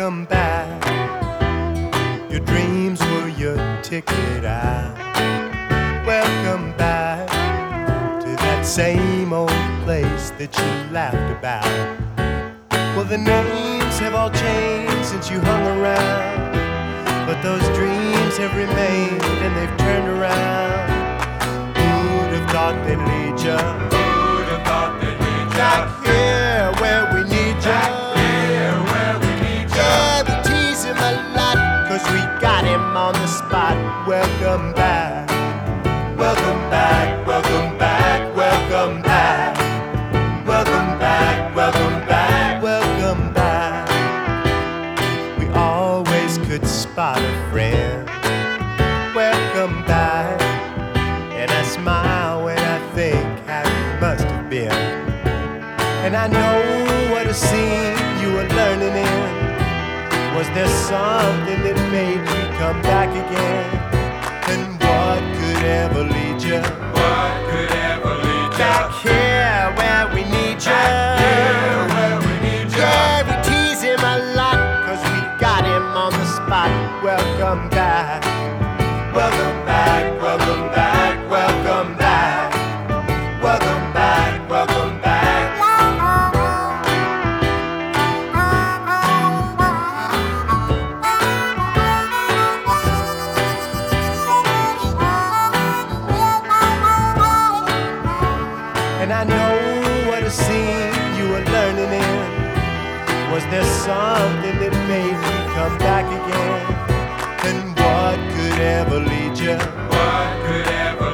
welcome back. Your dreams were your ticket out. Welcome back to that same old place that you laughed about. Well, the names have all changed since you hung around, but those dreams have remained and they've turned around. Who'd have thought they'd lead ya? Who'd have thought they'd lead ya? Back here where we need ya. Back here where we need ya. Yeah, we tease him a lot, 'cause we got him on the spot. Welcome back. Welcome back, welcome back, welcome back. Welcome back, welcome back, welcome back. We always could spot a friend. Welcome back. And I smile when I think how you must have been. And I know what a scene you were learning in. Was there something that made you come back again? And what could ever lead you? What could ever lead ya? Back here where we need you. Back here where we need ya. Yeah, we tease him a lot, 'cause we got him on the spot. Welcome back. Welcome back, welcome back, welcome back. Welcome back, welcome back. And I know what a scene you were learning in. Was there something that made you come back again? And what could ever lead you? What could ever